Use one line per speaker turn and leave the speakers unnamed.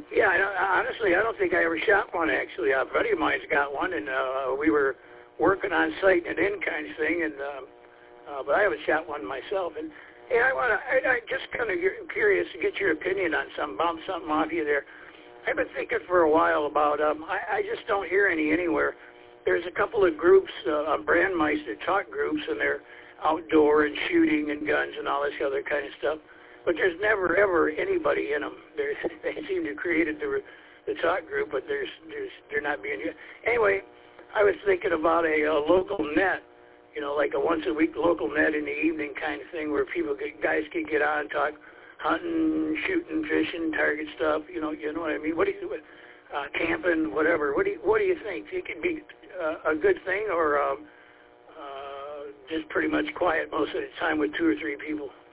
Yeah, honestly, I don't think I ever shot one, actually. A buddy of mine's got one, and we were working on sighting it in kind of thing, and but I haven't shot one myself. And hey, I just kind of curious to get your opinion on something, bounce something off you there. I've been thinking for a while about, I just don't hear any anywhere. There's a couple of groups, Brandmeister talk groups, and they're outdoor and shooting and guns and all this other kind of stuff. But there's never, ever anybody in them. They seem to have created the talk group, but they're not being used. Anyway, I was thinking about a local net, you know, like a once-a-week local net in the evening kind of thing where guys could get on and talk hunting, shooting, fishing, target stuff, you know what I mean? What do you camping, whatever. What do you think? It could be a good thing, or just pretty much quiet most of the time with 2 or 3 people?